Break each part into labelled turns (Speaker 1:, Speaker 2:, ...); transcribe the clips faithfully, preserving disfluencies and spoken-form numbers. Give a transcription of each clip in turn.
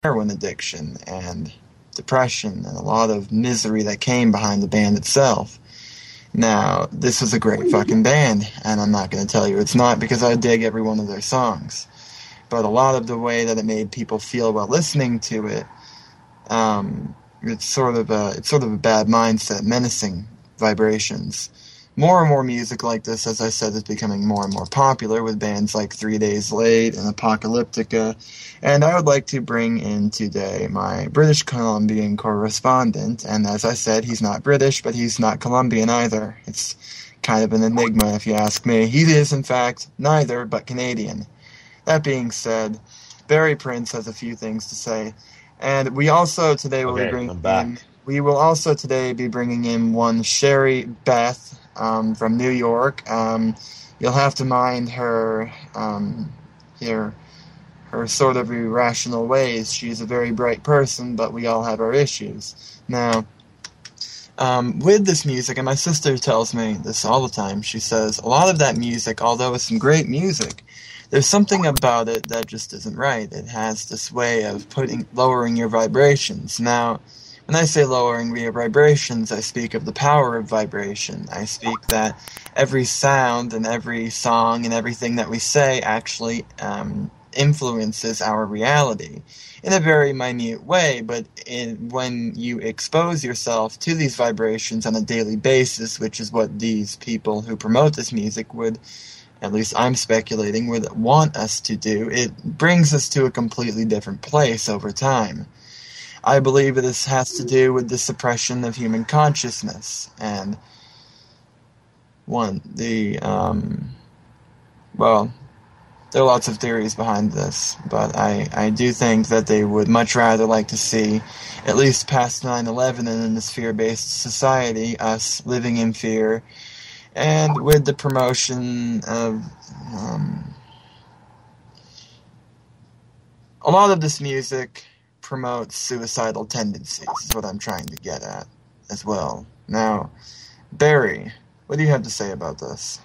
Speaker 1: heroin addiction and depression and a lot of misery that came behind the band itself. Now, this was a great fucking band, and I'm not going to tell you it's not because I dig every one of their songs. But a lot of the way that it made people feel while listening to it, um, it's sort of a it's sort of a bad mindset, menacing vibrations. More and more music like this, as I said, is becoming more and more popular with bands like Three Days Late and Apocalyptica. And I would like to bring in today my British Columbian correspondent. And as I said, he's not British, but he's not Colombian either. It's kind of an enigma if you ask me. He is, in fact, neither, but Canadian. That being said, Barry Prince has a few things to say. And we also today will
Speaker 2: okay,
Speaker 1: be bringing
Speaker 2: I'm back.
Speaker 1: in, we will also today be bringing in one Sherry Beth, Um, from New York. Um, you'll have to mind her, um, her, her sort of irrational ways. She's a very bright person, but we all have our issues. Now, um, with this music, and my sister tells me this all the time, she says, a lot of that music, although it's some great music, there's something about it that just isn't right. It has this way of putting, lowering your vibrations. Now, when I say lowering your vibrations, I speak of the power of vibration. I speak that every sound and every song and everything that we say actually um, influences our reality in a very minute way, but in, when you expose yourself to these vibrations on a daily basis, which is what these people who promote this music would, at least I'm speculating, would want us to do, it brings us to a completely different place over time. I believe this has to do with the suppression of human consciousness, and one, the, um, well, there are lots of theories behind this, but I, I do think that they would much rather like to see, at least past nine eleven and in a fear-based society, us living in fear, and with the promotion of, um, a lot of this music promotes suicidal tendencies, is what I'm trying to get at as well. Now, Barry, what do you have to say about this?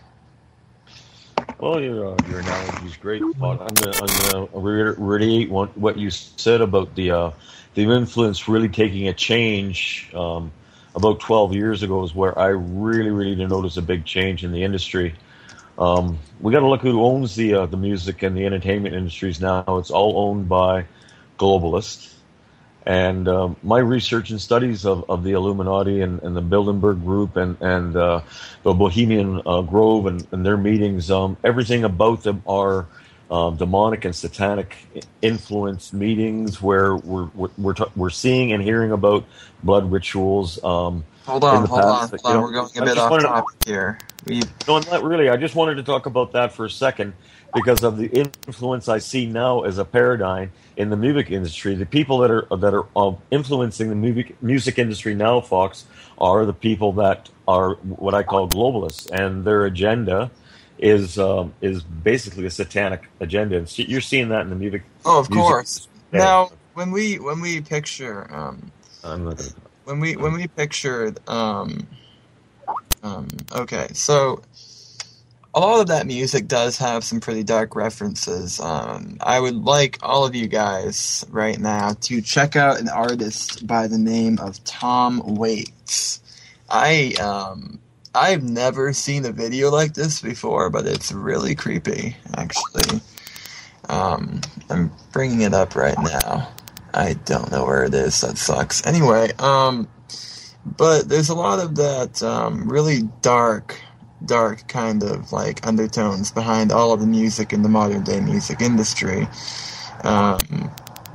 Speaker 2: Well, your, uh, your analogy is great. I'm going to reiterate what, what you said about the uh, the influence really taking a change. Um, about twelve years ago is where I really, really did notice a big change in the industry. Um, we got to look who owns the uh, the music and the entertainment industries now. It's all owned by globalists. And um, my research and studies of, of the Illuminati and, and the Bilderberg Group and, and uh, the Bohemian uh, Grove and, and their meetings, um, everything about them are uh, demonic and satanic influence meetings where we're we're we're, t- we're seeing and hearing about blood rituals. Um,
Speaker 1: hold on, hold on,
Speaker 2: that,
Speaker 1: hold on.
Speaker 2: Know,
Speaker 1: we're going a bit off topic to, here. We...
Speaker 2: No, not really. I just wanted to talk about that for a second because of the influence I see now as a paradigm in the music industry. The people that are that are uh, influencing the music music industry now, Fox, are the people that are what I call globalists, and their agenda is um, is basically a satanic agenda. And you're seeing that in the music.
Speaker 1: Oh, of
Speaker 2: music
Speaker 1: course.
Speaker 2: industry.
Speaker 1: Now, when we when we picture um,
Speaker 2: I'm not gonna...
Speaker 1: when we when we pictured um, um, okay, so. A lot of that music does have some pretty dark references. Um, I would like all of you guys right now to check out an artist by the name of Tom Waits. I, um, I've never seen a video like this before, but it's really creepy, actually. Um, I'm bringing it up right now. I don't know where it is. That sucks. Anyway, um, but there's a lot of that um, really dark... dark kind of like undertones behind all of the music in the modern day music industry. Um,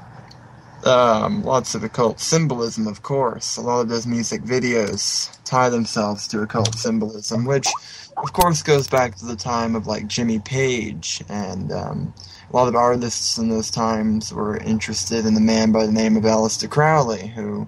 Speaker 1: um, lots of occult symbolism, of course. A lot of those music videos tie themselves to occult symbolism, which of course goes back to the time of like Jimmy Page, and um, a lot of artists in those times were interested in a man by the name of Aleister Crowley, who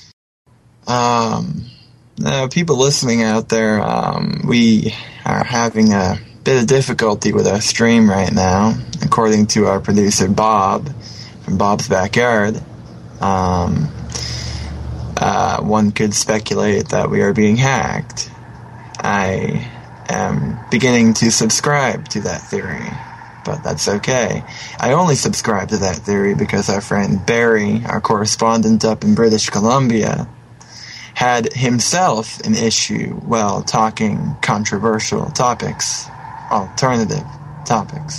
Speaker 1: um Now, people listening out there, um, we are having a bit of difficulty with our stream right now, according to our producer Bob from Bob's Backyard. Um, uh, one could speculate that we are being hacked. I am beginning to subscribe to that theory, but that's okay. I only subscribe to that theory because our friend Barry, our correspondent up in British Columbia, had himself an issue while talking controversial topics, alternative topics.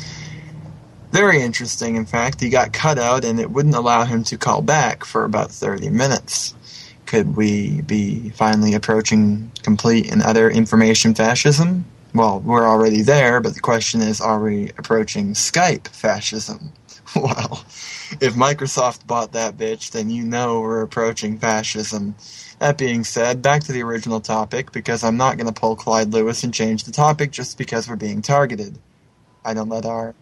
Speaker 1: Very interesting, in fact. He got cut out and it wouldn't allow him to call back for about thirty minutes. Could we be finally approaching complete and utter information fascism? Well, we're already there, but the question is, are we approaching Skype fascism? Well, if Microsoft bought that bitch, then you know we're approaching fascism. That being said, back to the original topic, because I'm not going to pull Clyde Lewis and change the topic just because we're being targeted. I don't let our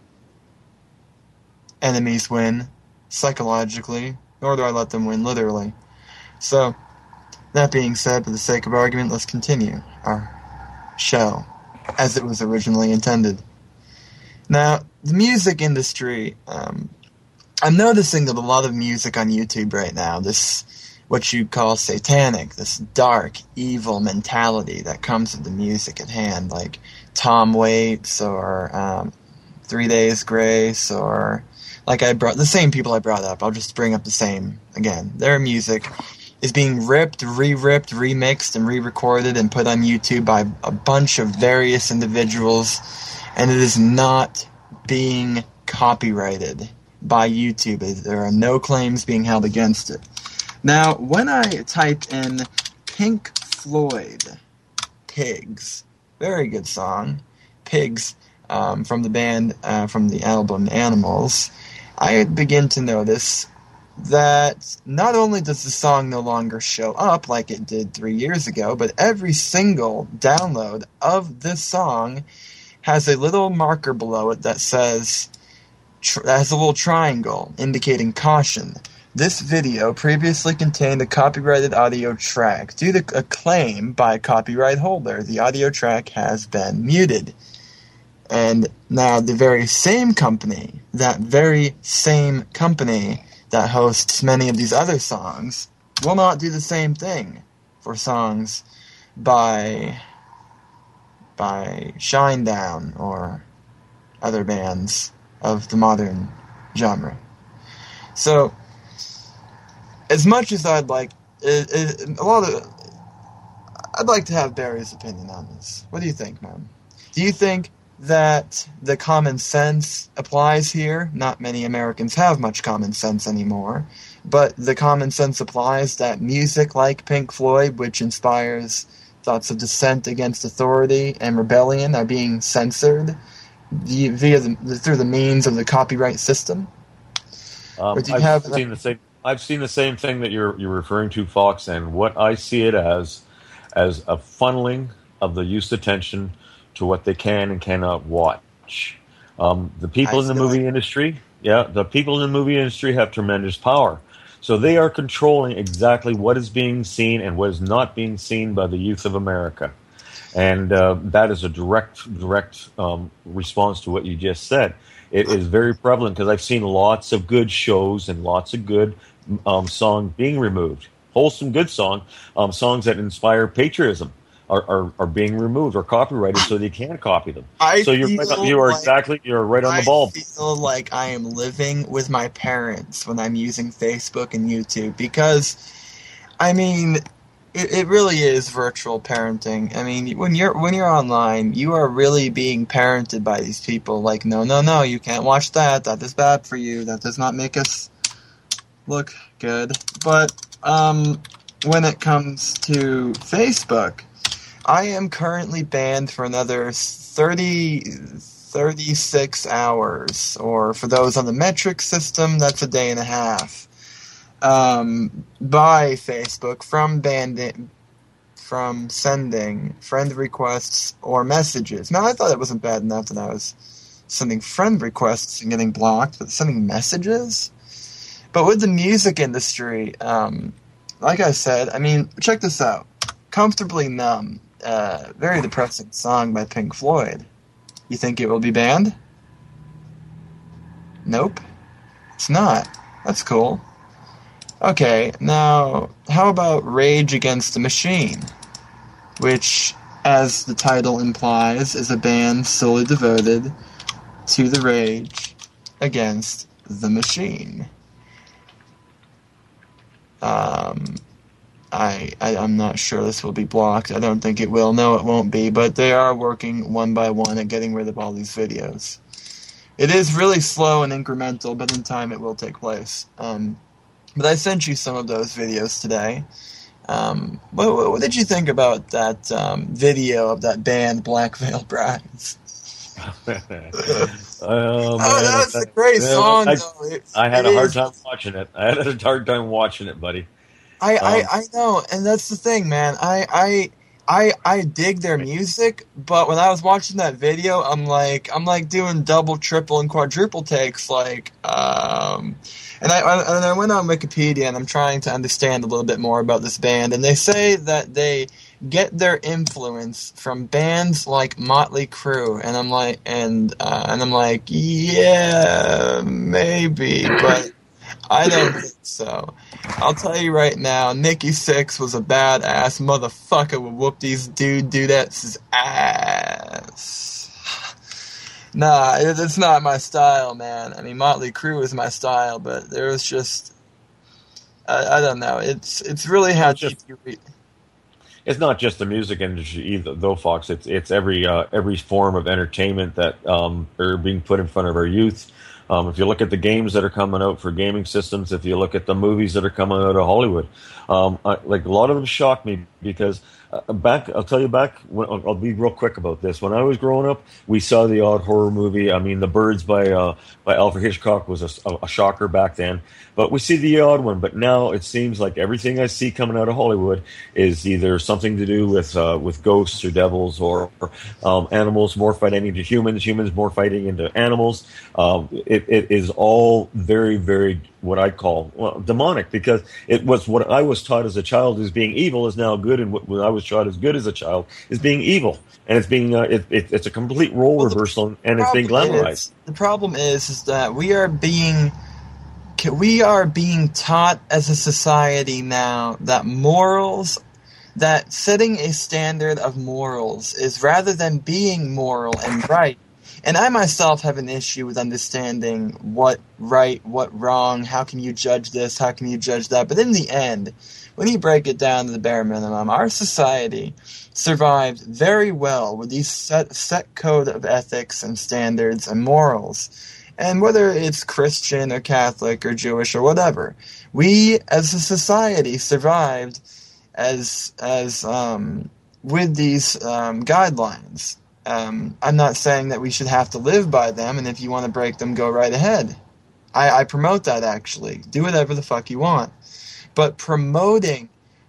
Speaker 1: enemies win psychologically, nor do I let them win literally. So, that being said, for the sake of argument, let's continue our show as it was originally intended. Now, the music industry, um, I'm noticing that a lot of music on YouTube right now, this, what you call satanic, this dark, evil mentality that comes with the music at hand, like Tom Waits or um, Three Days Grace, or like I brought, the same people I brought up, I'll just bring up the same again. Their music is being ripped, re-ripped, remixed, and re-recorded and put on YouTube by a bunch of various individuals, and it is not being copyrighted by YouTube. There are no claims being held against it. Now, when I type in Pink Floyd, Pigs, very good song, Pigs, um, from the band, uh, from the album Animals, I begin to notice that not only does the song no longer show up like it did three years ago, but every single download of this song has a little marker below it that says, tr- that has a little triangle indicating caution. This video previously contained a copyrighted audio track. Due to a claim by a copyright holder, the audio track has been muted. And now the very same company, that very same company that hosts many of these other songs, will not do the same thing for songs by by Shinedown or other bands of the modern genre. So, as much as I'd like, it, it, a lot of, I'd like to have Barry's opinion on this. What do you think, man? Do you think that the common sense applies here? Not many Americans have much common sense anymore, but the common sense applies that music like Pink Floyd, which inspires thoughts of dissent against authority and rebellion, are being censored via the, through the means of the copyright system.
Speaker 2: Um, I've have seen the same. I've seen the same thing that you're you're referring to, Fox, and what I see it as as a funneling of the youth's attention to what they can and cannot watch. Um, the people I in the movie like- industry, yeah, the people in the movie industry have tremendous power. So they are controlling exactly what is being seen and what is not being seen by the youth of America. And uh, that is a direct direct um, response to what you just said. It is very prevalent because I've seen lots of good shows and lots of good um, songs being removed. Wholesome, good song, um, songs that inspire patriotism. Are, are, are being removed or copyrighted so they can't copy them.
Speaker 1: I
Speaker 2: so you're right, you are
Speaker 1: like,
Speaker 2: exactly you're right on
Speaker 1: I
Speaker 2: the ball.
Speaker 1: I feel like I am living with my parents when I'm using Facebook and YouTube because, I mean, it, it really is virtual parenting. I mean, when you're when you're online, you are really being parented by these people. Like, no, no, no, you can't watch that. That is bad for you. That does not make us look good. But um, when it comes to Facebook, I am currently banned for another thirty, thirty-six hours, or for those on the metric system, that's a day and a half, um, by Facebook from banding, from sending friend requests or messages. Now, I thought it wasn't bad enough that I was sending friend requests and getting blocked, but sending messages? But with the music industry, um, like I said, I mean, check this out. Comfortably Numb. Uh, very depressing song by Pink Floyd. You think it will be banned? Nope. It's not. That's cool. Okay, now, how about Rage Against the Machine? Which, as the title implies, is a band solely devoted to the Rage Against the Machine. Um, I, I, I'm not sure this will be blocked. I don't think it will. No, it won't be. But they are working one by one at getting rid of all these videos. It is really slow and incremental, but in time it will take place. Um, but I sent you some of those videos today. Um, what, what did you think about that um, video of that band Black Veil Brides?
Speaker 2: oh,
Speaker 1: oh, that's a great
Speaker 2: yeah,
Speaker 1: song,
Speaker 2: I,
Speaker 1: though. It,
Speaker 2: I had
Speaker 1: it
Speaker 2: a hard
Speaker 1: is.
Speaker 2: time watching it. I had a hard time watching it, buddy.
Speaker 1: I,
Speaker 2: Um,
Speaker 1: I, I know, and that's the thing, man. I, I, I, I dig their music, but when I was watching that video, I'm like, I'm like doing double, triple, and quadruple takes, like, um, and I, I, and I went on Wikipedia, and I'm trying to understand a little bit more about this band, and they say that they get their influence from bands like Motley Crue, and I'm like, and uh, and I'm like, yeah, maybe, but I don't think so. I'll tell you right now, Nikki Sixx was a badass motherfucker would whoop these dude dudettes' ass. Nah, it, it's not my style, man. I mean, Motley Crue is my style, but there was just, I, I don't know. It's it's really how
Speaker 2: just-
Speaker 1: you read.
Speaker 2: It's not just the music industry either, though, Fox. It's it's every uh, every form of entertainment that um, are being put in front of our youth. Um, if you look at the games that are coming out for gaming systems, if you look at the movies that are coming out of Hollywood, um, I, like a lot of them shock me because uh, back, I'll tell you back, when, I'll, I'll be real quick about this. When I was growing up, we saw the odd horror movie. I mean, The Birds by uh, by Alfred Hitchcock was a, a shocker back then, but we see the odd one. But now it seems like everything I see coming out of Hollywood is either something to do with uh, with ghosts or devils or, or um, animals morphing into humans, humans morphing into animals. Um, it, it is all very, very what I call well, demonic because it was what I was taught as a child as being evil is now good, and what, what I was taught as good as a child is being evil, and it's being uh, it, it, it's a complete role
Speaker 1: Well, the
Speaker 2: reversal, and it's being
Speaker 1: problem
Speaker 2: glamorized.
Speaker 1: is- the problem is, is that we are being we are being taught as a society now that morals, that setting a standard of morals is rather than being moral and right. And I myself have an issue with understanding what right, what wrong, how can you judge this, how can you judge that. But in the end, when you break it down to the bare minimum, our society survived very well with these set, set code of ethics and standards and morals. And whether it's Christian or Catholic or Jewish or whatever, we as a society survived as as um, with these um, guidelines. Um, I'm not saying that we should have to live by them, and if you want to break them, go right ahead. I, I promote that, actually. Do whatever the fuck you want. But promoting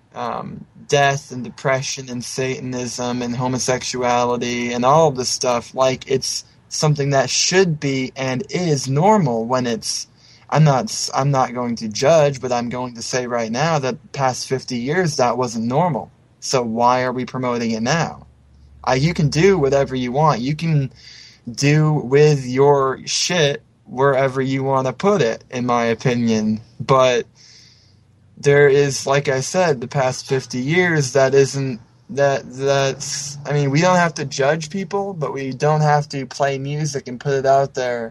Speaker 1: um, death and depression and Satanism and homosexuality and all of this stuff like it's something that should be and is normal when it's I'm not I'm not going to judge, but I'm going to say right now that past fifty years that wasn't normal. So why are we promoting it now? Uh, you can do whatever you want. You can do with your shit wherever you want to put it, in my opinion. But there is, like I said, the past fifty years that isn't that that's I mean, we don't have to judge people, but we don't have to play music and put it out there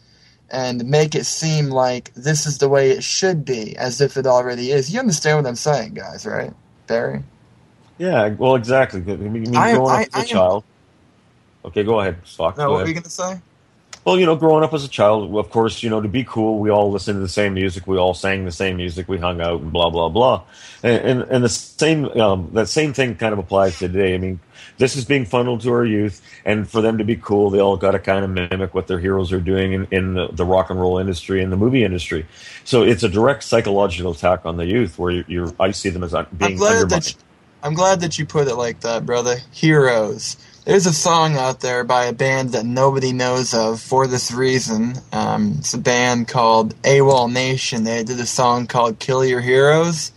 Speaker 1: and make it seem like this is the way it should be, as if it already is. You understand what I'm saying, guys, right, Barry?
Speaker 2: Yeah, well, exactly. I mean,
Speaker 1: I-
Speaker 2: growing
Speaker 1: I-
Speaker 2: up as a
Speaker 1: I am-
Speaker 2: child. Okay, go ahead, Spock.
Speaker 1: No,
Speaker 2: go
Speaker 1: what
Speaker 2: ahead.
Speaker 1: were you going to say?
Speaker 2: Well, you know, growing up as a child, of course, you know, to be cool, we all listened to the same music, we all sang the same music, we hung out, and blah blah blah. And and, and the same um, that same thing kind of applies today. I mean, this is being funneled to our youth, and for them to be cool, they all got to kind of mimic what their heroes are doing in, in the, the rock and roll industry and the movie industry. So it's a direct psychological attack on the youth, where you're, you're I see them as being
Speaker 1: I'm glad
Speaker 2: undermined.
Speaker 1: that you, I'm glad that you put it like that, brother. Heroes. There's a song out there by a band that nobody knows of for this reason. Um, it's a band called AWOL Nation. They did a song called Kill Your Heroes.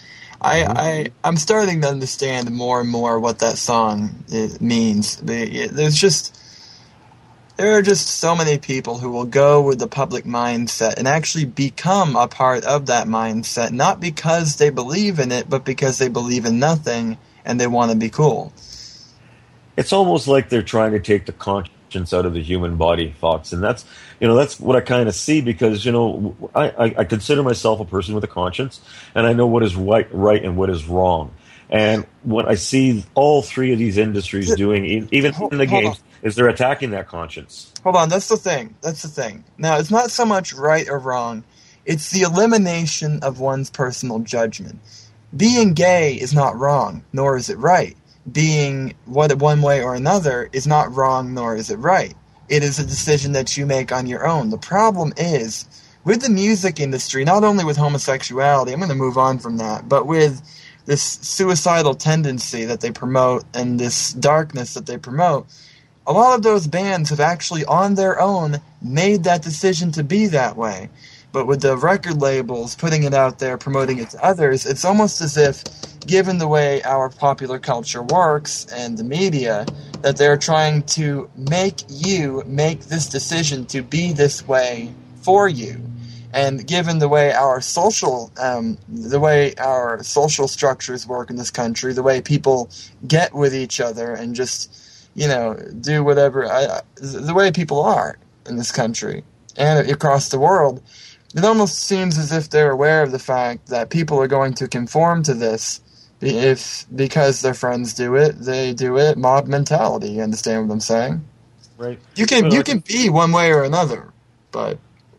Speaker 1: I, I, I'm starting to understand more and more what that song is, means. There's just, there are just so many people who will go with the public mindset and actually become a part of that mindset, not because they believe in it, but because they believe in nothing and they want to be cool.
Speaker 2: It's almost like they're trying to take the conscience conscience out of the human body, Fox, and that's you know that's what I kind of see because you know I, I, I consider myself a person with a conscience, and I know what is right, right and what is wrong. And what I see all three of these industries doing, even
Speaker 1: hold,
Speaker 2: in the
Speaker 1: hold
Speaker 2: games,
Speaker 1: on.
Speaker 2: is they're attacking that conscience.
Speaker 1: Hold on, that's the thing. That's the thing. Now, it's not so much right or wrong. It's the elimination of one's personal judgment. Being gay is not wrong, nor is it right. Being what one way or another is not wrong, nor is it right. It is a decision that you make on your own. The problem is, with the music industry, not only with homosexuality, I'm going to move on from that, but with this suicidal tendency that they promote and this darkness that they promote, a lot of those bands have actually on their own made that decision to be that way. But with the record labels putting it out there, promoting it to others, it's almost as if, given the way our popular culture works and the media, that they're trying to make you make this decision to be this way for you. And given the way our social, um, the way our social structures work in this country, the way people get with each other and just, you know, do whatever, I, the way people are in this country and across the world, it almost seems as if they're aware of the fact that people are going to conform to this if because their friends do it, they do it. Mob mentality. You understand what I'm saying?
Speaker 2: Right.
Speaker 1: You can
Speaker 2: But
Speaker 1: you
Speaker 2: like-
Speaker 1: can be one way or another, but.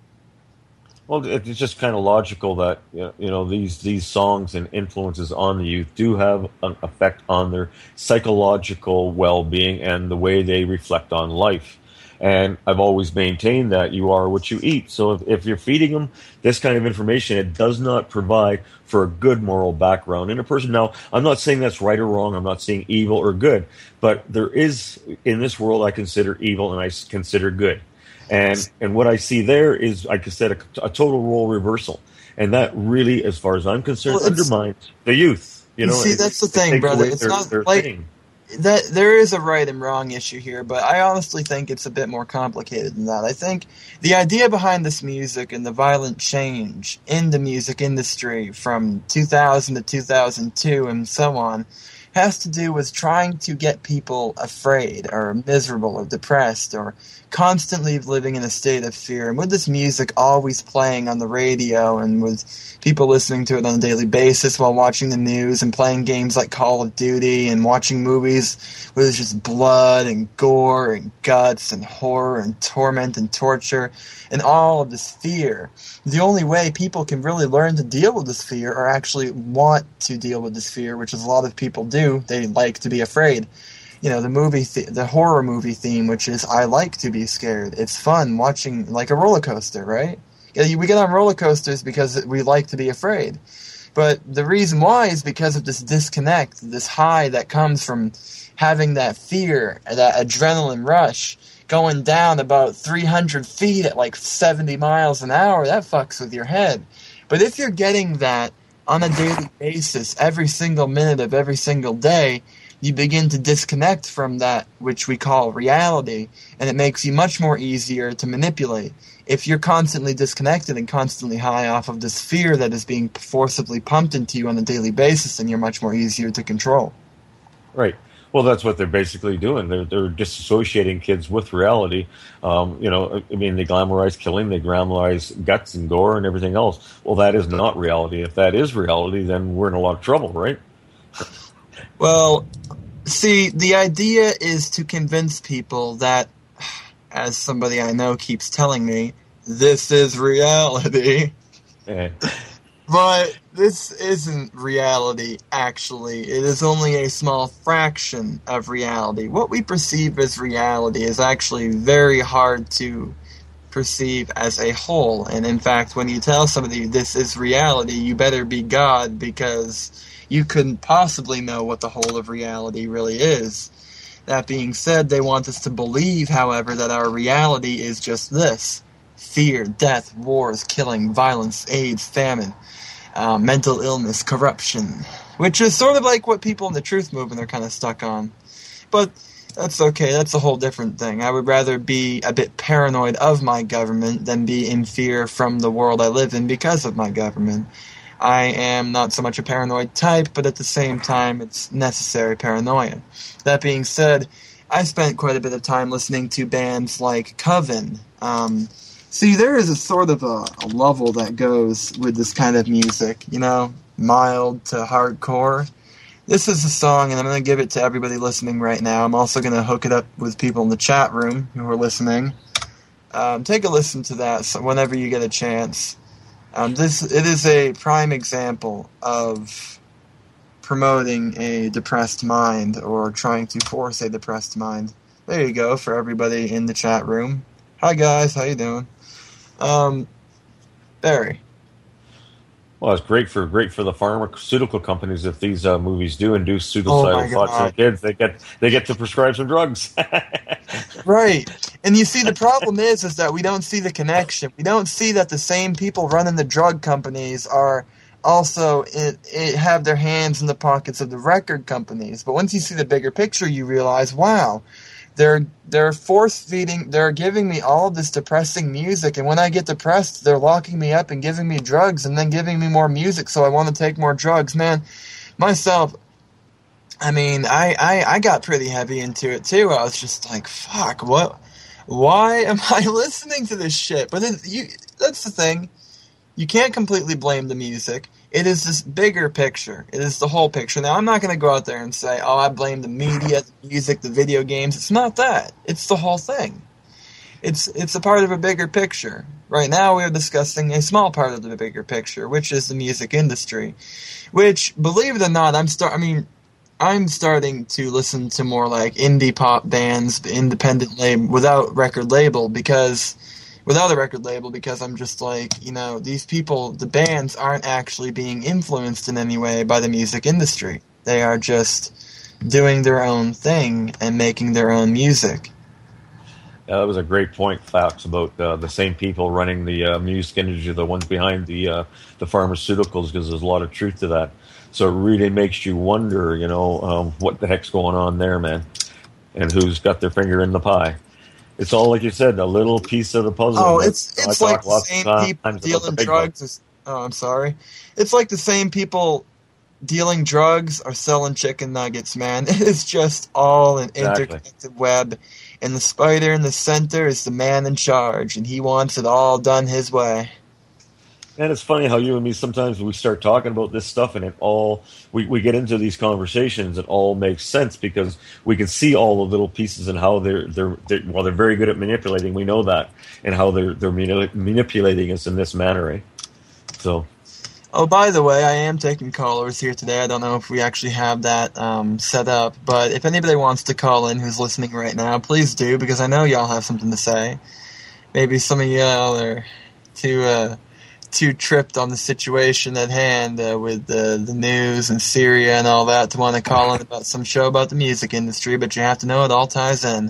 Speaker 2: Well, it's just kind of logical that you know these these songs and influences on the youth do have an effect on their psychological well-being and the way they reflect on life. And I've always maintained that you are what you eat. So if, if you're feeding them this kind of information, it does not provide for a good moral background in a person. Now, I'm not saying that's right or wrong. I'm not saying evil or good. But there is, in this world, I consider evil and I consider good. And and what I see there is, like I said, a, a total role reversal. And that really, as far as I'm concerned,
Speaker 1: Well,
Speaker 2: undermines the youth. You know,
Speaker 1: see,
Speaker 2: it-
Speaker 1: that's the
Speaker 2: it
Speaker 1: thing,
Speaker 2: takes
Speaker 1: brother.
Speaker 2: away
Speaker 1: It's
Speaker 2: their-
Speaker 1: not
Speaker 2: their
Speaker 1: like-
Speaker 2: thing.
Speaker 1: That there is a right and wrong issue here, but I honestly think it's a bit more complicated than that. I think the idea behind this music and the violent change in the music industry from two thousand to two thousand two and so on has to do with trying to get people afraid or miserable or depressed or constantly living in a state of fear. And with this music always playing on the radio and with people listening to it on a daily basis while watching the news and playing games like Call of Duty and watching movies where there's just blood and gore and guts and horror and torment and torture and all of this fear, the only way people can really learn to deal with this fear or actually want to deal with this fear, which is a lot of people do, they like to be afraid. You know, the movie, th- the horror movie theme, which is I like to be scared. It's fun watching, like a roller coaster, right? Yeah, we get on roller coasters because we like to be afraid. But the reason why is because of this disconnect, this high that comes from having that fear, that adrenaline rush, going down about three hundred feet at like seventy miles an hour. That fucks with your head. But if you're getting that on a daily basis, every single minute of every single day, you begin to disconnect from that which we call reality, and it makes you much more easier to manipulate. If you're constantly disconnected and constantly high off of this fear that is being forcibly pumped into you on a daily basis, then you're much more easier to control.
Speaker 2: Right. Well, that's what they're basically doing. They're they're disassociating kids with reality. Um, you know, I mean, they glamorize killing, they glamorize guts and gore and everything else. Well, that is not reality. If that is reality, then we're in a lot of trouble, right?
Speaker 1: Well, see, the idea is to convince people that, as somebody I know keeps telling me, this is reality.
Speaker 2: Eh.
Speaker 1: But this isn't reality, actually. It is only a small fraction of reality. What we perceive as reality is actually very hard to perceive as a whole. And in fact, when you tell somebody this is reality, you better be God, because you couldn't possibly know what the whole of reality really is. That being said, they want us to believe, however, that our reality is just this: fear, death, wars, killing, violence, AIDS, famine, uh, mental illness, corruption, which is sort of like what people in the truth movement are kind of stuck on. But that's okay, that's a whole different thing. I would rather be a bit paranoid of my government than be in fear from the world I live in because of my government. I am not so much a paranoid type, but at the same time, it's necessary paranoia. That being said, I spent quite a bit of time listening to bands like Coven. Um, see, there is a sort of a, a level that goes with this kind of music, you know, mild to hardcore. This is a song, and I'm going to give it to everybody listening right now. I'm also going to hook it up with people in the chat room who are listening. Um, take a listen to that so whenever you get a chance. Um, this it is a prime example of promoting a depressed mind or trying to force a depressed mind. There you go for everybody in the chat room. Hi guys, how you doing? Um, Barry.
Speaker 2: Well, it's great for great for the pharmaceutical companies if these uh, movies do induce suicidal
Speaker 1: oh
Speaker 2: thoughts in the kids. They get they get to prescribe some drugs.
Speaker 1: Right, and you see the problem is is that we don't see the connection. We don't see that the same people running the drug companies are also it, it have their hands in the pockets of the record companies. But once you see the bigger picture, you realize, wow, they're they're force feeding, they're giving me all of this depressing music, and when I get depressed, they're locking me up and giving me drugs, and then giving me more music, so I want to take more drugs. Man, myself, I mean, I, I, I got pretty heavy into it too. I was just like, fuck, what? Why am I listening to this shit? But it, you, that's the thing. You can't completely blame the music. It is this bigger picture. It is the whole picture. Now, I'm not going to go out there and say, oh, I blame the media, the music, the video games. It's not that. It's the whole thing. It's it's a part of a bigger picture. Right now, we are discussing a small part of the bigger picture, which is the music industry. Which, believe it or not, I'm start. I mean, I'm starting to listen to more like indie pop bands, independent label, without record label, because without a record label, because I'm just like, you know, these people, the bands aren't actually being influenced in any way by the music industry. They are just doing their own thing and making their own music.
Speaker 2: Yeah, that was a great point, Fox, about uh, the same people running the uh, music industry, the ones behind the uh, the pharmaceuticals, because there's a lot of truth to that. So it really makes you wonder, you know, um, what the heck's going on there, man, and who's got their finger in the pie. It's all, like you said, a little piece of the puzzle.
Speaker 1: Oh, it's it's like the same people dealing drugs. As, oh, I'm sorry. It's like the same people dealing drugs are selling chicken nuggets, man. It is just all an
Speaker 2: Exactly.
Speaker 1: interconnected web. And the spider in the center is the man in charge, and he wants it all done his way.
Speaker 2: And it's funny how you and me sometimes we start talking about this stuff, and it all we, we get into these conversations. It all makes sense because we can see all the little pieces and how they're they're, they're well they're very good at manipulating. We know that, and how they're they're manip- manipulating us in this manner. Eh? So.
Speaker 1: Oh, by the way, I am taking callers here today. I don't know if we actually have that um, set up, but if anybody wants to call in who's listening right now, please do, because I know y'all have something to say. Maybe some of y'all are too uh, too tripped on the situation at hand uh, with uh, the news and Syria and all that to want to call in about some show about the music industry, but you have to know it all ties in.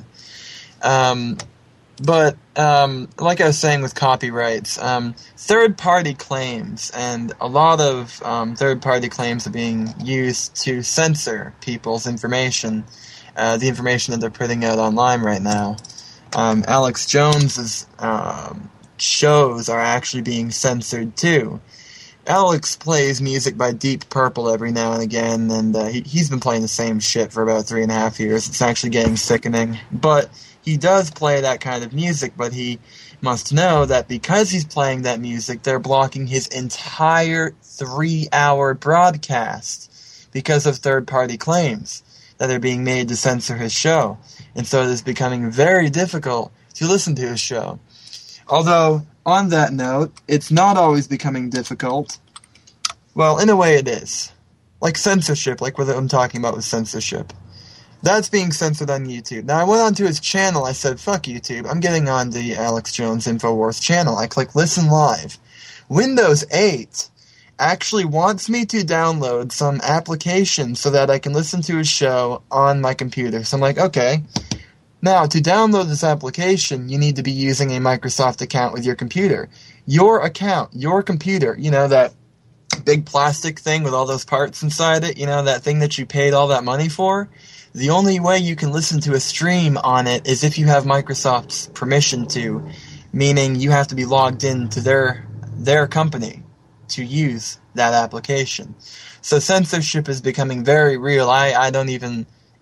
Speaker 1: Um, but um, like I was saying with copyrights, um, third-party claims, and a lot of um, third-party claims are being used to censor people's information, uh, the information that they're putting out online right now. Um, Alex Jones's um, shows are actually being censored too. Alex plays music by Deep Purple every now and again, and uh, he, he's been playing the same shit for about three and a half years. It's actually getting sickening. But he does play that kind of music, but he must know that because he's playing that music, they're blocking his entire three-hour broadcast because of third-party claims that are being made to censor his show. And so it is becoming very difficult to listen to his show. Although, on that note, it's not always becoming difficult. Well, in a way it is. Like censorship, like what I'm talking about with censorship. That's being censored on YouTube. Now, I went onto his channel, I said, fuck YouTube, I'm getting on the Alex Jones InfoWars channel. I click Listen Live. Windows eight actually wants me to download some application so that I can listen to his show on my computer. So I'm like, okay. Now, to download this application, you need to be using a Microsoft account with your computer. Your account, your computer, you know, that big plastic thing with all those parts inside it, you know, that thing that you paid all that money for, the only way you can listen to a stream on it is if you have Microsoft's permission to, meaning you have to be logged in to their their company to use that application. So censorship is becoming very real. I, I don't even...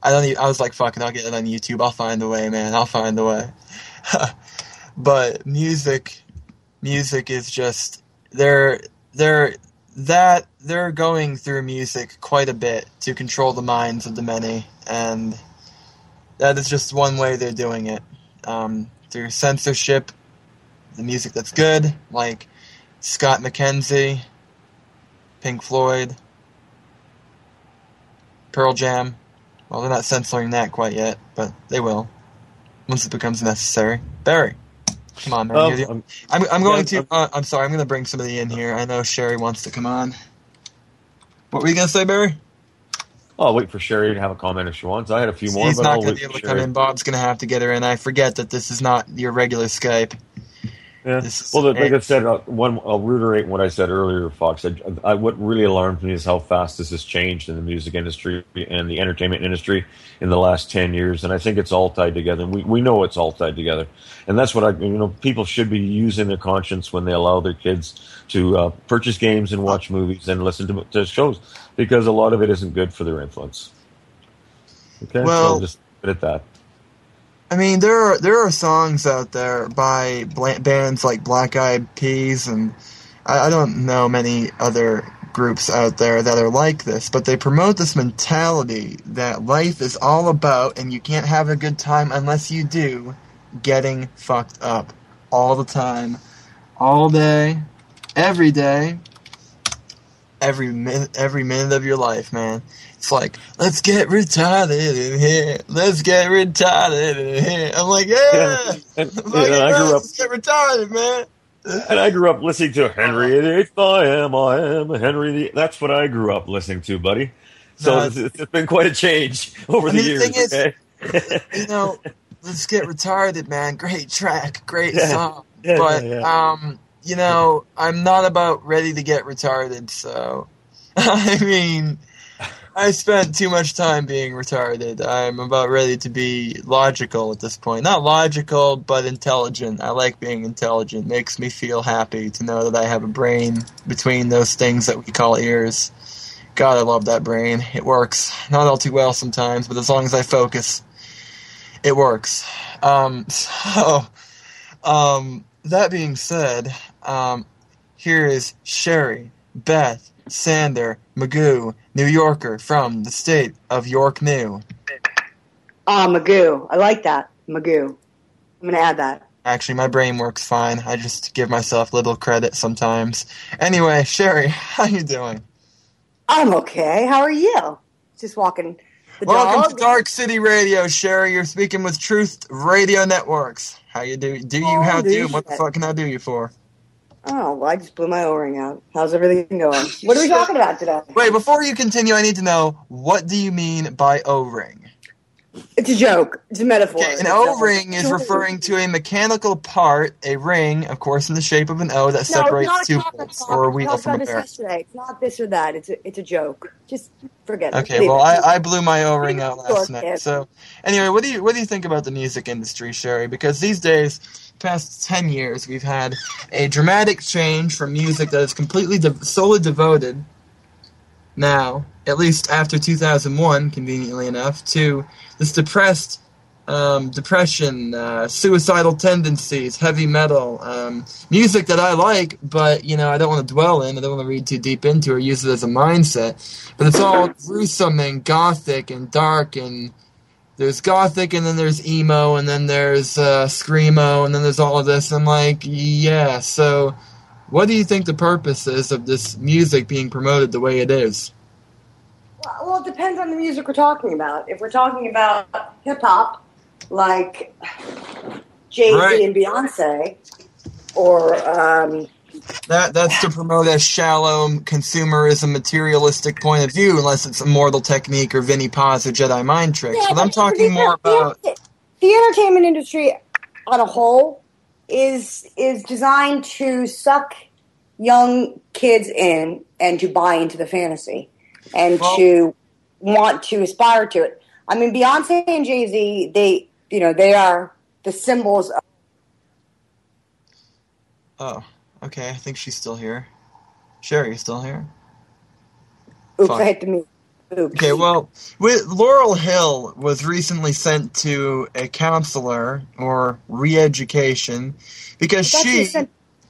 Speaker 1: I don't. Even, I was like, fuck it, I'll get it on YouTube. I'll find a way, man. I'll find a way. But music, music is just they're they're that they're going through music quite a bit to control the minds of the many, and that is just one way they're doing it. Um, through censorship, the music that's good, like Scott McKenzie, Pink Floyd, Pearl Jam. Well, they're not censoring that quite yet, but they will once it becomes necessary. Barry, come on, man.
Speaker 2: Um,
Speaker 1: the,
Speaker 2: I'm,
Speaker 1: I'm, I'm going
Speaker 2: yeah,
Speaker 1: to. Uh, I'm sorry. I'm going to bring somebody in here. I know Sherry wants to come on. What were you going to say, Barry?
Speaker 2: I'll wait for Sherry to have a comment if she wants. I had a few more,
Speaker 1: He's
Speaker 2: but
Speaker 1: not
Speaker 2: I'll
Speaker 1: going to
Speaker 2: wait
Speaker 1: be able
Speaker 2: for
Speaker 1: to come
Speaker 2: Sherry.
Speaker 1: in. Bob's going to have to get her in. I forget that this is not your regular Skype.
Speaker 2: Yeah.
Speaker 1: This is
Speaker 2: Well, like
Speaker 1: a-
Speaker 2: I said, uh, one, I'll reiterate what I said earlier, Fox. I, I, what really alarms me is how fast this has changed in the music industry and the entertainment industry in the last ten years. And I think it's all tied together. We we know it's all tied together. And that's what I, you know, people should be using their conscience when they allow their kids to uh, purchase games and watch movies and listen to, to shows, because a lot of it isn't good for their influence. Okay,
Speaker 1: Well-
Speaker 2: so I'll just put it at that.
Speaker 1: I mean, there are there are songs out there by bla- bands like Black Eyed Peas, and I, I don't know many other groups out there that are like this, but they promote this mentality that life is all about, and you can't have a good time unless you do, getting fucked up all the time, all day, every day, every minute, every minute of your life, man. It's like, let's get retarded in here. Let's get retarded in here. I'm like, yeah.
Speaker 2: Yeah. And,
Speaker 1: I'm like,
Speaker 2: and I
Speaker 1: yeah,
Speaker 2: grew up,
Speaker 1: let's get retarded, man.
Speaker 2: and I grew up listening to Henry the Eighth. I am, I am Henry the. That's what I grew up listening to, buddy. So
Speaker 1: No,
Speaker 2: it's, it's been quite a change over
Speaker 1: I
Speaker 2: the
Speaker 1: mean, the
Speaker 2: years.
Speaker 1: thing is,
Speaker 2: Okay.
Speaker 1: you know, let's get retarded, man. Great track, great
Speaker 2: Yeah.
Speaker 1: song.
Speaker 2: Yeah,
Speaker 1: but,
Speaker 2: yeah, yeah.
Speaker 1: um, you know, I'm not about ready to get retarded, so. I mean, I spent too much time being retarded. I'm about ready to be logical at this point. Not logical, but intelligent. I like being intelligent. Makes me feel happy to know that I have a brain between those things that we call ears. God, I love that brain. It works. Not all too well sometimes, but as long as I focus, it works. Um, so, um, that being said, um, here is Sherry, Beth, Sander, Magoo, New Yorker from the state of York New.
Speaker 3: Ah, Magoo. I like that. Magoo. I'm going to add that.
Speaker 1: Actually, my brain works fine. I just give myself little credit sometimes. Anyway, Sherry, how you doing?
Speaker 3: I'm okay. How are you? Just walking the
Speaker 1: Welcome
Speaker 3: dog.
Speaker 1: to Dark City Radio, Sherry. You're speaking with Truth Radio Networks. How you do? Do you
Speaker 3: Oh,
Speaker 1: how
Speaker 3: do
Speaker 1: do? What the
Speaker 3: shit.
Speaker 1: fuck can I do you for?
Speaker 3: Oh, well, I just blew my O-ring out. How's everything going? What are we talking about today?
Speaker 1: Wait, before you continue, I need to know, what do you mean by O-ring?
Speaker 3: It's a joke. It's a metaphor.
Speaker 1: Okay, an
Speaker 3: It's a-
Speaker 1: O-ring is referring to a mechanical part, a ring, of course, in the shape of an O that
Speaker 3: No,
Speaker 1: separates
Speaker 3: it's
Speaker 1: two
Speaker 3: not a
Speaker 1: bolts
Speaker 3: talk.
Speaker 1: or a
Speaker 3: We
Speaker 1: wheel
Speaker 3: talked
Speaker 1: from
Speaker 3: about
Speaker 1: a
Speaker 3: this
Speaker 1: bearing.
Speaker 3: yesterday. It's not this or that. It's a, it's a joke. Just forget it.
Speaker 1: Okay,
Speaker 3: Leave
Speaker 1: well,
Speaker 3: it.
Speaker 1: I, I blew my O-ring out last
Speaker 3: Sure,
Speaker 1: night.
Speaker 3: kid.
Speaker 1: So, anyway, what do you what do you think about the music industry, Sherry? Because these days, past ten years, we've had a dramatic change from music that is completely de- solely devoted now, at least after two thousand one, conveniently enough, to this depressed um, depression, uh, suicidal tendencies, heavy metal, um, music that I like, but, you know, I don't want to dwell in, I don't want to read too deep into or use it as a mindset, but it's all gruesome and gothic and dark, and there's gothic, and then there's emo, and then there's uh, screamo, and then there's all of this. I'm like, yeah, so what do you think the purpose is of this music being promoted the way it is?
Speaker 3: Well, it depends on the music we're talking about. If we're talking about hip-hop, like Jay-Z
Speaker 1: Right.
Speaker 3: and Beyonce, or... Um,
Speaker 1: That That's to promote a shallow consumerism, materialistic point of view, unless it's Immortal Technique or Vinnie Paz or Jedi Mind Tricks.
Speaker 3: Yeah,
Speaker 1: but I'm
Speaker 3: but
Speaker 1: talking
Speaker 3: the-
Speaker 1: more
Speaker 3: the-
Speaker 1: about...
Speaker 3: the entertainment industry on a whole is is designed to suck young kids in and to buy into the fantasy and
Speaker 1: Well-
Speaker 3: to want to aspire to it. I mean, Beyonce and Jay-Z, they you know they are the symbols of.
Speaker 1: Oh, okay, I think she's still here. Sherry, you still here?
Speaker 3: Oops,
Speaker 1: Fuck.
Speaker 3: I hit the mute. Oops.
Speaker 1: Okay, well, with Laurel Hill was recently sent to a counselor or re-education because
Speaker 3: That's
Speaker 1: she
Speaker 3: just sent-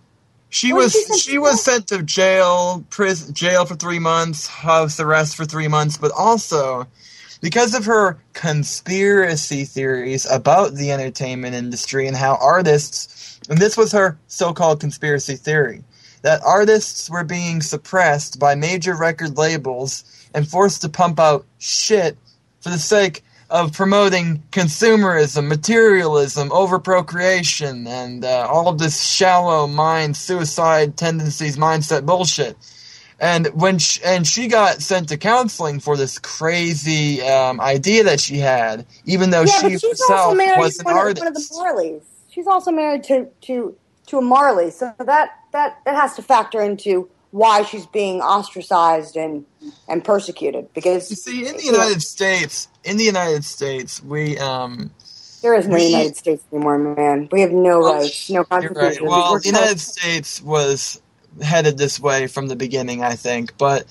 Speaker 1: she
Speaker 3: What
Speaker 1: was
Speaker 3: did she send
Speaker 1: she
Speaker 3: to
Speaker 1: was
Speaker 3: jail?
Speaker 1: sent to jail, prison, jail for three months, house arrest for three months, but also because of her conspiracy theories about the entertainment industry and how artists, and this was her so-called conspiracy theory, that artists were being suppressed by major record labels and forced to pump out shit for the sake of promoting consumerism, materialism, overprocreation, and uh, all of this shallow mind, suicide tendencies, mindset bullshit. And when she, and she got sent to counseling for this crazy um, idea that she had, even though
Speaker 3: Yeah,
Speaker 1: she
Speaker 3: but she's
Speaker 1: herself
Speaker 3: also married
Speaker 1: was
Speaker 3: to
Speaker 1: an
Speaker 3: one of,
Speaker 1: artist.
Speaker 3: one of the Marleys. She's also married to, to, to a Marley, so that, that, that has to factor into why she's being ostracized and, and persecuted. Because
Speaker 1: You see, in the
Speaker 3: you know,
Speaker 1: United States, in the United States, we um,
Speaker 3: there is no
Speaker 1: we-
Speaker 3: United States anymore, man. We have no
Speaker 1: Well,
Speaker 3: rights, no
Speaker 1: you're right.
Speaker 3: constitution.
Speaker 1: Well,
Speaker 3: We're
Speaker 1: the United States was headed this way from the beginning, I think. But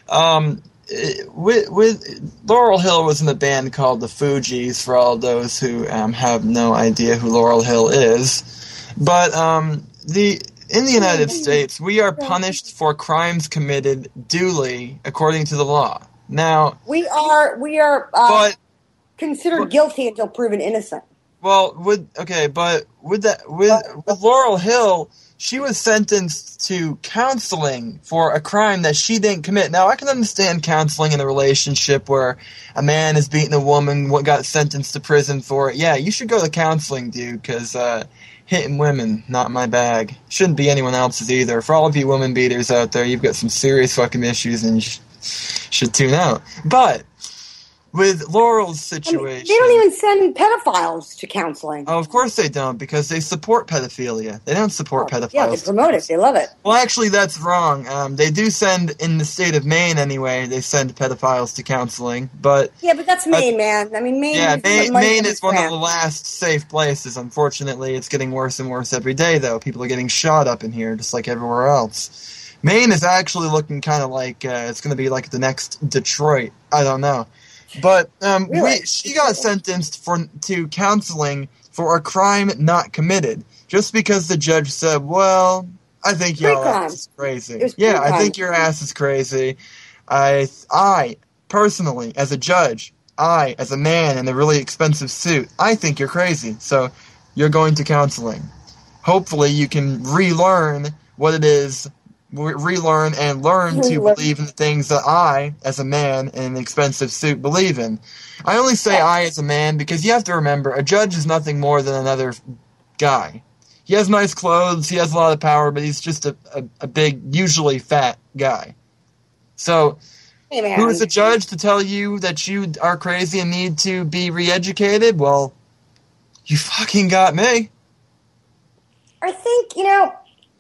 Speaker 1: um, it- with, with Laurel Hill was in a band called the Fugees. For all those who um, have no idea who Laurel Hill is, but um, the in the United States, we are punished for crimes committed duly according to the law. Now,
Speaker 3: we are we are uh,
Speaker 1: but
Speaker 3: considered
Speaker 1: but-
Speaker 3: guilty until proven innocent.
Speaker 1: Well, with okay, but with that with with Laurel Hill, she was sentenced to counseling for a crime that she didn't commit. Now, I can understand counseling in a relationship where a man is beating a woman, what got sentenced to prison for it. Yeah, you should go to counseling, dude, because uh, hitting women, not my bag. Shouldn't be anyone else's either. For all of you woman beaters out there, you've got some serious fucking issues and you sh- should tune out. But with Laurel's
Speaker 3: I mean,
Speaker 1: situation,
Speaker 3: they don't even send pedophiles to counseling.
Speaker 1: oh, of course they don't, because they support pedophilia. They don't support
Speaker 3: Oh,
Speaker 1: pedophiles.
Speaker 3: yeah, they promote it. They love it.
Speaker 1: Well, actually, that's wrong. Um, they do send, in the state of Maine anyway, they send pedophiles to counseling. But
Speaker 3: Yeah, but that's Maine, man. I mean, Maine.
Speaker 1: yeah,
Speaker 3: is
Speaker 1: Maine,
Speaker 3: money
Speaker 1: Maine
Speaker 3: from
Speaker 1: is one of
Speaker 3: France.
Speaker 1: the last safe places. Unfortunately, it's getting worse and worse every day, though. People are getting shot up in here, just like everywhere else. Maine is actually looking kind of like uh, it's going to be like the next Detroit. I don't know. But um,
Speaker 3: Really?
Speaker 1: we, she got sentenced for to counseling for a crime not committed, just because the judge said, "Well, I think your
Speaker 3: Pre-crime.
Speaker 1: ass is crazy.
Speaker 3: It was
Speaker 1: Yeah, I
Speaker 3: pre-crime.
Speaker 1: think your ass is crazy. I, I personally, as a judge, I, as a man in a really expensive suit, I think you're crazy. So you're going to counseling. Hopefully, you can relearn what it is." Re- relearn and learn to
Speaker 3: Relearn.
Speaker 1: believe in the things that I, as a man in an expensive suit, believe in. I only say I as a man because you have to remember, a judge is nothing more than another guy. He has nice clothes, he has a lot of power, but he's just a, a, a big, usually fat guy. So,
Speaker 3: Hey, man.
Speaker 1: who is a judge to tell you that you are crazy and need to be re-educated? Well, you fucking got me.
Speaker 3: I think, you know,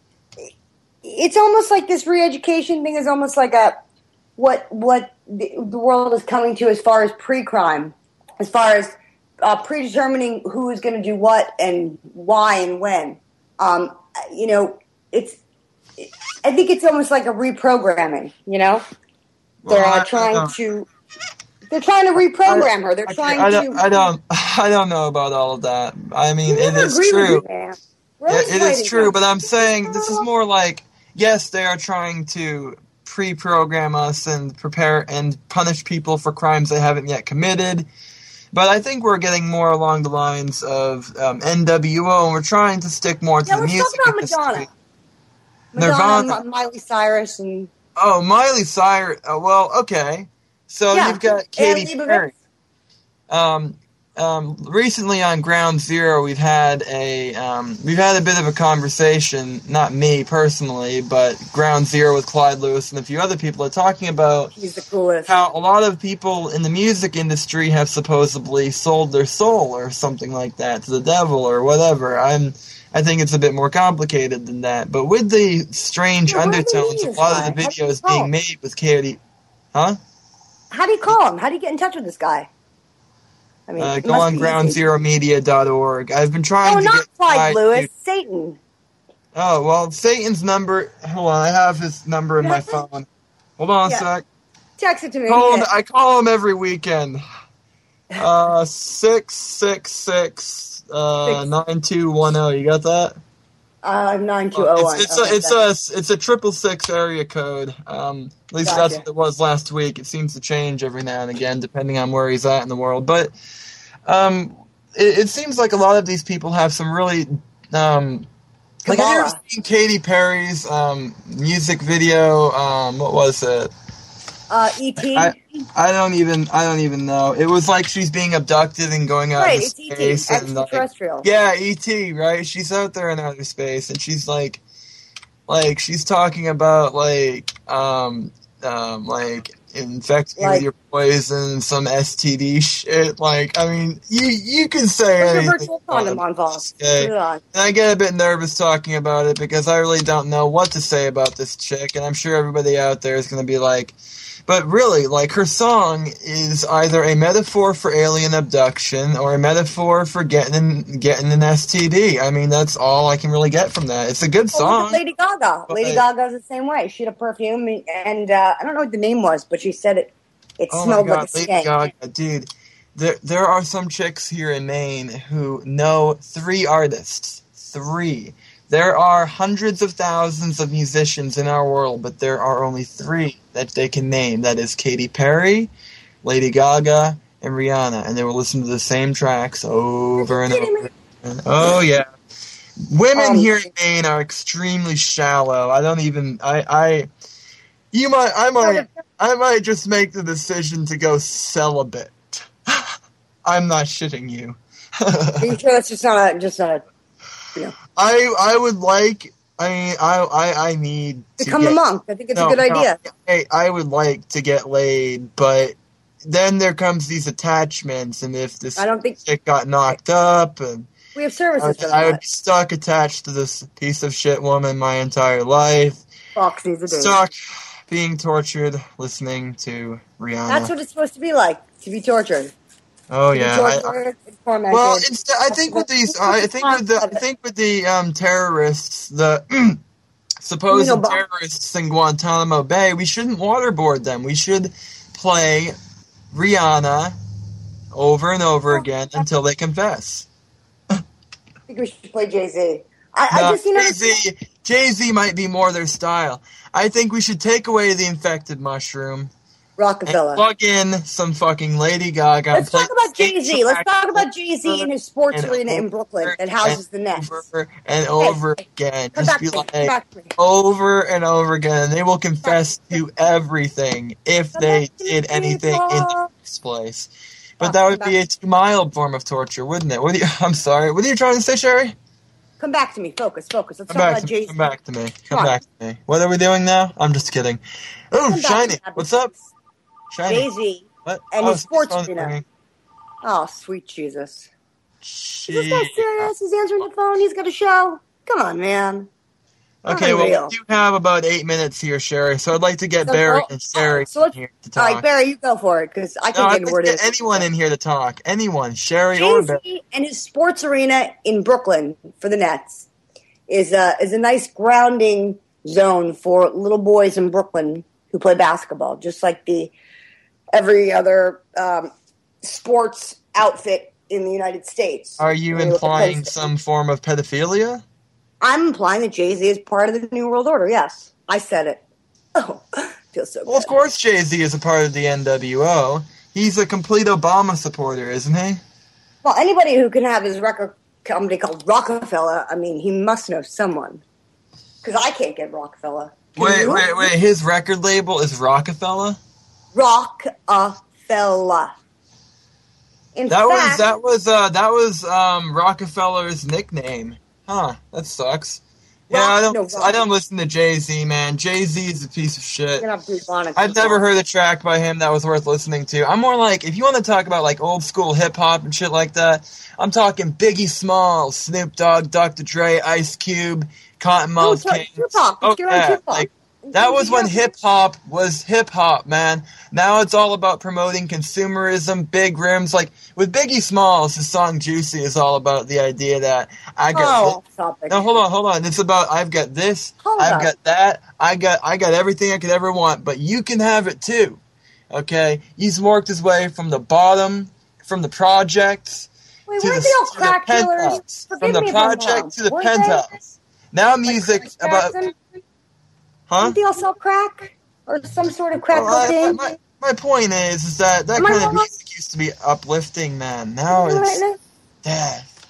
Speaker 3: it's almost like this re-education thing is almost like a what what the, the world is coming to as far as pre-crime, as far as uh, predetermining who is going to do what and why and when. Um, you know, it's. I think it's almost like a reprogramming. You know, they're
Speaker 1: Well, I-
Speaker 3: uh,
Speaker 1: I
Speaker 3: trying
Speaker 1: don't-
Speaker 3: to. They're trying to reprogram her. They're
Speaker 1: I,
Speaker 3: trying
Speaker 1: I
Speaker 3: to.
Speaker 1: don't, I don't, I don't know about all of that. I mean,
Speaker 3: You
Speaker 1: it
Speaker 3: never
Speaker 1: is
Speaker 3: agree with
Speaker 1: true.
Speaker 3: me, man. We're
Speaker 1: Yeah,
Speaker 3: always
Speaker 1: it is
Speaker 3: fighting
Speaker 1: true,
Speaker 3: them.
Speaker 1: but I'm saying this is more like, yes, they are trying to pre-program us and prepare and punish people for crimes they haven't yet committed. But I think we're getting more along the lines of um, N W O, and we're trying to stick more to
Speaker 3: Yeah,
Speaker 1: the
Speaker 3: let's
Speaker 1: music
Speaker 3: talk about
Speaker 1: industry.
Speaker 3: Madonna. Madonna,
Speaker 1: Nirvana.
Speaker 3: Mi- Miley Cyrus, and
Speaker 1: Oh, Miley Cyrus. Oh, well, okay. So
Speaker 3: Yeah,
Speaker 1: you've got Katy
Speaker 3: Anna Leibovitz.
Speaker 1: Perry. Um, um, recently on Ground Zero, we've had a um, we've had a bit of a conversation. Not me personally, but Ground Zero with Clyde Lewis and a few other people are talking about
Speaker 3: he's the coolest.
Speaker 1: how a lot of people in the music industry have supposedly sold their soul or something like that to the devil or whatever. I'm, I think it's a bit more complicated than that. But with the strange
Speaker 3: Yeah, what do they
Speaker 1: undertones
Speaker 3: mean
Speaker 1: of a lot of
Speaker 3: by-
Speaker 1: the
Speaker 3: how do you
Speaker 1: videos
Speaker 3: call
Speaker 1: being
Speaker 3: them?
Speaker 1: made with Katy, huh?
Speaker 3: How do you call him? How do you get in touch with this guy? I mean,
Speaker 1: Uh,
Speaker 3: it
Speaker 1: go
Speaker 3: must
Speaker 1: on
Speaker 3: be
Speaker 1: ground
Speaker 3: easy.
Speaker 1: zero media dot org. I've been trying
Speaker 3: Oh,
Speaker 1: to
Speaker 3: not
Speaker 1: get
Speaker 3: Clyde Lewis.
Speaker 1: to-
Speaker 3: Satan.
Speaker 1: Oh, well, Satan's number. Hold on, I have his number in my
Speaker 3: Yeah.
Speaker 1: phone. Hold on
Speaker 3: Yeah.
Speaker 1: a sec.
Speaker 3: Text it to me.
Speaker 1: Call him, I call him every weekend. Uh, six six six uh nine two one zero. You got that?
Speaker 3: Uh, nine two zero one.
Speaker 1: It's, it's, okay, a, it's a it's a triple six area code. Um, at least gotcha. That's what it was last week. It seems to change every now and again depending on where he's at in the world. But um, it, it seems like a lot of these people have some really um. Like, have you ever seen Katy Perry's um, music video? Um, what was it?
Speaker 3: Uh, E T.
Speaker 1: I, I don't even. I don't even know. It was like she's being abducted and going out
Speaker 3: right,
Speaker 1: into
Speaker 3: it's
Speaker 1: space.
Speaker 3: E T,
Speaker 1: and
Speaker 3: extraterrestrial.
Speaker 1: Like, yeah, E T. Right? She's out there in outer space, and she's like, like she's talking about like, um, um, like infecting like, with your poison, some S T D shit. Like, I mean, you you can say
Speaker 3: Put
Speaker 1: anything.
Speaker 3: Your virtual condom on, Voss.
Speaker 1: Okay. And I get a bit nervous talking about it because I really don't know what to say about this chick, and I'm sure everybody out there is going to be like. But really, like, her song is either a metaphor for alien abduction or a metaphor for getting getting an S T D. I mean, that's all I can really get from that. It's a good
Speaker 3: well,
Speaker 1: song.
Speaker 3: Lady Gaga.
Speaker 1: But
Speaker 3: Lady Gaga's the same way. She had a perfume, and uh, I don't know what the name was, but she said it it
Speaker 1: oh
Speaker 3: smelled
Speaker 1: my God,
Speaker 3: like a
Speaker 1: Lady
Speaker 3: skank.
Speaker 1: Gaga, dude. There, there are some chicks here in Maine who know three artists. Three. There are hundreds of thousands of musicians in our world, but there are only three that they can name. That is Katy Perry, Lady Gaga, and Rihanna. And they will listen to the same tracks over and over. And, oh, yeah. Women um, here in Maine are extremely shallow. I don't even... I, I, you might, I might, I might just make the decision to go celibate. I'm not shitting you.
Speaker 3: Are you sure that's just not a... Just not a Yeah.
Speaker 1: I I would like I mean I I, I need to
Speaker 3: become
Speaker 1: get,
Speaker 3: a monk. I think it's
Speaker 1: no,
Speaker 3: a good
Speaker 1: no,
Speaker 3: idea.
Speaker 1: I, I would like to get laid, but then there comes these attachments, and if this
Speaker 3: I don't think
Speaker 1: chick got knocked up, and
Speaker 3: we have services
Speaker 1: I,
Speaker 3: for that.
Speaker 1: I would be stuck attached to this piece of shit woman my entire life.
Speaker 3: Fox needs a dude.
Speaker 1: Stuck being tortured, listening to Rihanna.
Speaker 3: That's what it's supposed to be like, to be tortured.
Speaker 1: Oh yeah.
Speaker 3: Tortured, I, I,
Speaker 1: well, instead, I think with these, I think with the, I think with the um, terrorists, the supposed terrorists in Guantanamo Bay, we shouldn't waterboard them. We should play Rihanna over and over again until they confess.
Speaker 3: I think we should play Jay-Z. I, no, I just, you know,
Speaker 1: Jay-Z, Jay-Z might be more their style. I think we should take away the infected mushroom.
Speaker 3: Rockefeller.
Speaker 1: And plug in some fucking Lady Gaga.
Speaker 3: Let's talk about Jay-Z. Let's talk about Jay-Z in his sports arena in Brooklyn that houses the Nets.
Speaker 1: Over and over hey, again.
Speaker 3: Come
Speaker 1: Just
Speaker 3: back
Speaker 1: be
Speaker 3: me,
Speaker 1: like, over and over again. And they will confess to everything if
Speaker 3: come
Speaker 1: they did anything in the first place. But
Speaker 3: oh,
Speaker 1: that would be a too mild form of torture, wouldn't it? What are you, I'm sorry. What are you trying to say, Sherry?
Speaker 3: Come back to me. Focus, focus. Let's
Speaker 1: come
Speaker 3: talk
Speaker 1: back
Speaker 3: about
Speaker 1: to,
Speaker 3: Jay-Z.
Speaker 1: Come back to me. Come, come back to me. What are we doing now? I'm just kidding. Oh, Shiny. What's up?
Speaker 3: Jay-Z
Speaker 1: what?
Speaker 3: and
Speaker 1: oh,
Speaker 3: his sports arena. Oh, sweet Jesus. Jeez. Is this guy serious? He's answering the phone. He's got a show. Come on, man.
Speaker 1: Okay, Unreal. Well, we do have about eight minutes here, Sherry, so I'd like to get so, Barry well, and Sherry
Speaker 3: so
Speaker 1: in here to talk.
Speaker 3: All right, Barry, you go for it, because I can't
Speaker 1: no,
Speaker 3: get
Speaker 1: I'd like
Speaker 3: word
Speaker 1: to get anyone in here to talk. Anyone. Sherry or Barry.
Speaker 3: Jay-Z and his sports arena in Brooklyn for the Nets is a, is a nice grounding zone for little boys in Brooklyn who play basketball, just like the every other um, sports outfit in the United States.
Speaker 1: Are you implying some form of pedophilia?
Speaker 3: I'm implying that Jay-Z is part of the New World Order, yes. I said it. Oh, feels so good.
Speaker 1: Well, of course Jay-Z is a part of the N W O. He's a complete Obama supporter, isn't he?
Speaker 3: Well, anybody who can have his record company called Rockefeller, I mean, he must know someone. Because I can't get Rockefeller. Can
Speaker 1: wait,
Speaker 3: you?
Speaker 1: wait, wait. His record label is Rockefeller?
Speaker 3: Rockefeller. In
Speaker 1: that
Speaker 3: fact,
Speaker 1: was that was uh, that was um, Rockefeller's nickname. Huh? That sucks. Yeah, Rock, I don't. No, I don't listen to Jay-Z, man. Jay-Z is a piece of shit. I've never heard a track by him that was worth listening to. I'm more like, if you want to talk about like old school hip hop and shit like that, I'm talking Biggie Smalls, Snoop Dogg, Doctor Dre, Ice Cube, Cottonmouth
Speaker 3: no,
Speaker 1: King.
Speaker 3: Tupac.
Speaker 1: Oh, yeah, like, that was when hip hop was hip hop, man. Now it's all about promoting consumerism, big rims. Like with Biggie Smalls, his song "Juicy" is all about the idea that I got.
Speaker 3: Oh,
Speaker 1: no, hold on, hold on. It's about I've got this,
Speaker 3: hold
Speaker 1: I've
Speaker 3: on.
Speaker 1: got that, I got, I got everything I could ever want, but you can have it too. Okay, he's worked his way from the bottom, from the projects,
Speaker 3: Wait,
Speaker 1: to
Speaker 3: weren't
Speaker 1: the,
Speaker 3: they all
Speaker 1: to the
Speaker 3: crack dealers?
Speaker 1: penthouse.
Speaker 3: Forgive
Speaker 1: From the
Speaker 3: me if I'm wrong.
Speaker 1: project to the
Speaker 3: Weren't
Speaker 1: penthouse. Now
Speaker 3: they?
Speaker 1: music
Speaker 3: Like Chris
Speaker 1: about...
Speaker 3: Jackson?
Speaker 1: Huh?
Speaker 3: Didn't they all sell crack? Or some sort of crack
Speaker 1: Well, I-
Speaker 3: cocaine?
Speaker 1: my, my, my point is, is that that
Speaker 3: Am I
Speaker 1: kind of
Speaker 3: wrong?
Speaker 1: music used to be uplifting, man. Now
Speaker 3: Am I
Speaker 1: it's
Speaker 3: right
Speaker 1: death.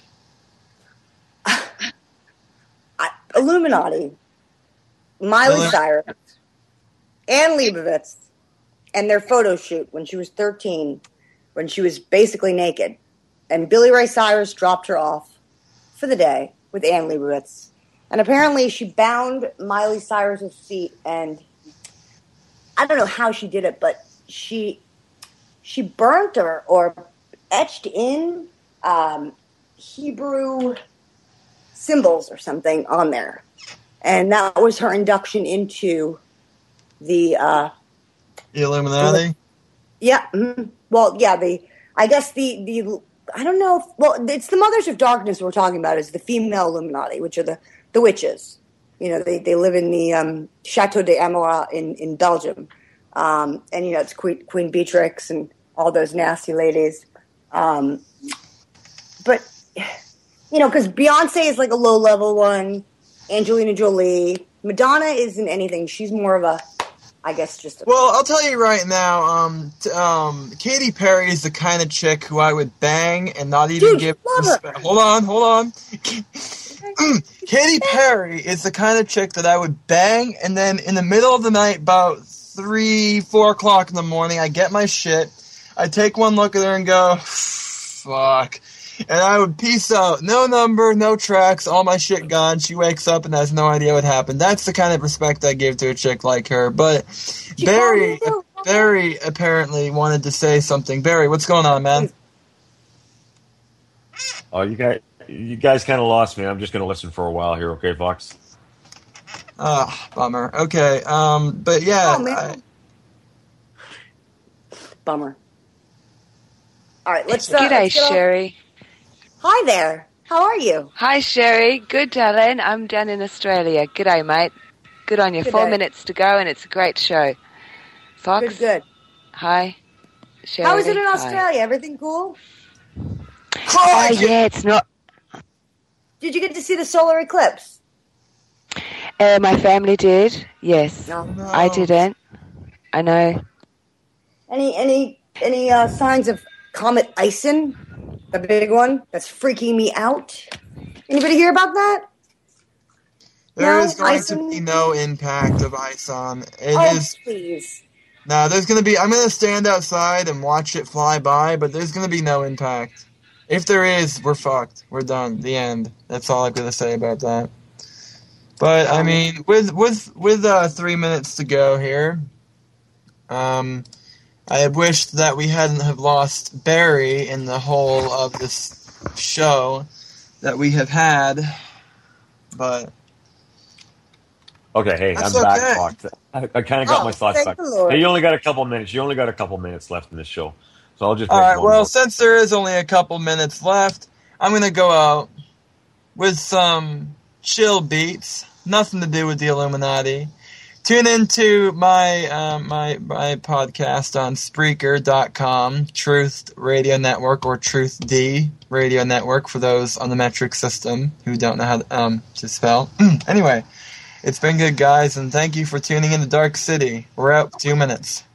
Speaker 3: I, Illuminati, Miley
Speaker 1: Illu-
Speaker 3: Cyrus, Ann Leibovitz, and their photo shoot when she was thirteen, when she was basically naked. And Billy Ray Cyrus dropped her off for the day with Ann Leibovitz. And apparently she bound Miley Cyrus's feet, and I don't know how she did it, but she she burnt or, or etched in um, Hebrew symbols or something on there. And that was her induction into the... Uh,
Speaker 1: The Illuminati?
Speaker 3: yeah. mhm. Well, yeah, the... I guess the... the I don't know. If, well, it's the Mothers of Darkness we're talking about is the female Illuminati, which are the, the witches. You know, they, they live in the um, Chateau de Amoura in, in Belgium. Um, and, you know, it's Queen, Queen Beatrix and all those nasty ladies. Um, but, you know, because Beyonce is like a low-level one. Angelina Jolie. Madonna isn't anything. She's more of a, I guess, just a...
Speaker 1: Well, I'll tell you right now, um, t- um, Katy Perry is the kind of chick who I would bang and not even
Speaker 3: Dude,
Speaker 1: give
Speaker 3: love her.
Speaker 1: respect. Hold on, hold on. Katy Perry is the kind of chick that I would bang, and then in the middle of the night, about three, four o'clock in the morning, I get my shit, I take one look at her and go, fuck. And I would peace out. No number, no tracks, all my shit gone. She wakes up and has no idea what happened. That's the kind of respect I give to a chick like her. But Barry, Barry apparently wanted to say something. Barry, what's going on, man?
Speaker 2: Oh, you guys, you guys kind of lost me. I'm just going to listen for a while here, okay, Fox?
Speaker 1: Ah, bummer. Okay, um, but yeah.
Speaker 3: Oh, man.
Speaker 1: I,
Speaker 3: Bummer. All right, let's... Uh,
Speaker 4: G'day,
Speaker 3: let's get on-
Speaker 4: Sherry.
Speaker 3: Hi there. How are you?
Speaker 4: Hi, Sherry. Good, darling. I'm down in Australia. G'day, mate. Good on you.
Speaker 3: Good
Speaker 4: Four
Speaker 3: day.
Speaker 4: minutes to go, and it's a great show. Fox?
Speaker 3: Good, good.
Speaker 4: Hi. Sherry.
Speaker 3: How is it in
Speaker 4: Hi.
Speaker 3: Australia? Everything cool?
Speaker 4: Oh, yeah, it's not...
Speaker 3: Did you get to see the solar eclipse?
Speaker 4: Uh, my family did, yes.
Speaker 3: No.
Speaker 1: no.
Speaker 4: I didn't. I know.
Speaker 3: Any any any uh, signs of Comet Ison? The big one that's freaking me out. Anybody hear about that?
Speaker 1: There
Speaker 3: No,
Speaker 1: is going
Speaker 3: Ison?
Speaker 1: to be no impact of Ison. It
Speaker 3: Oh,
Speaker 1: is...
Speaker 3: please.
Speaker 1: No, there's going to be... I'm going to stand outside and watch it fly by, but there's going to be no impact. If there is, we're fucked. We're done. The end. That's all I'm going to say about that. But, I mean, with with with uh, three minutes to go here, um, I had wished that we hadn't have lost Barry in the whole of this show that we have had, but...
Speaker 2: Okay, hey,
Speaker 1: That's
Speaker 2: I'm back,
Speaker 1: okay.
Speaker 2: Fox. I, I kind of got
Speaker 3: Oh,
Speaker 2: my thoughts
Speaker 3: thank
Speaker 2: back.
Speaker 3: the Lord.
Speaker 2: Hey, you only got a couple minutes. You only got a couple minutes left in this show. So I'll just
Speaker 1: All
Speaker 2: make
Speaker 1: right,
Speaker 2: one
Speaker 1: well,
Speaker 2: more.
Speaker 1: since there is only a couple minutes left, I'm going to go out with some chill beats, nothing to do with the Illuminati. Tune into my uh, my my podcast on Spreaker dot com, Truth Radio Network, or Truth D Radio Network for those on the metric system who don't know how to, um, to spell. Anyway, it's been good, guys, and thank you for tuning in to Dark City. We're out two minutes.